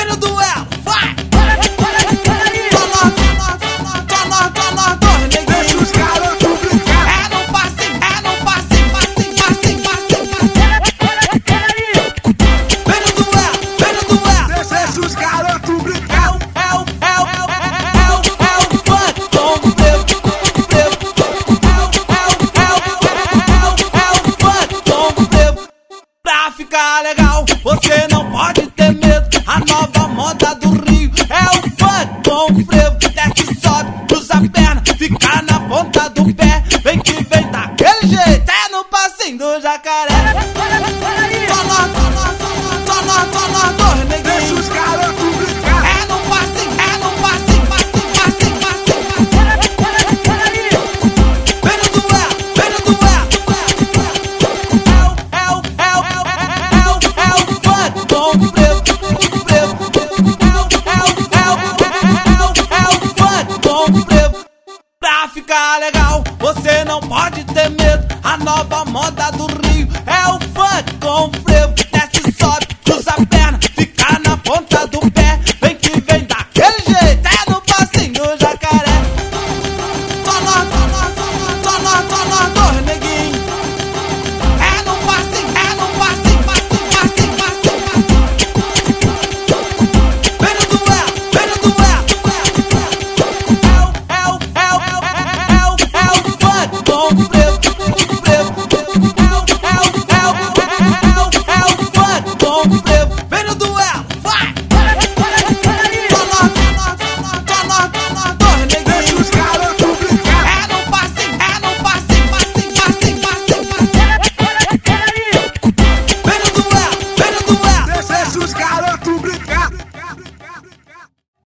Vem no duelo, vai! Deixa os garotos brincar. É no passinho, passinho, passinho, passinho. Vem no duelo. Deixa os garotos brincar. É o funk com frevo. É o funk com frevo. Pra ficar legal, você não pode ter medo. A nova moda do Rio é o funk com frevo. Desce, sobe, cruza a perna, fica na ponta do pé. Vem que vem daquele jeito, é no passinho do jacaré. Deixa os garotos brincar. É no passinho, passinho, passinho, passinho. Vem no duelo. É o funk com frevo. É o funk com frevo. Pra ficar legal, você não pode ter medo. A nova moda do Rio é o funk com frevo.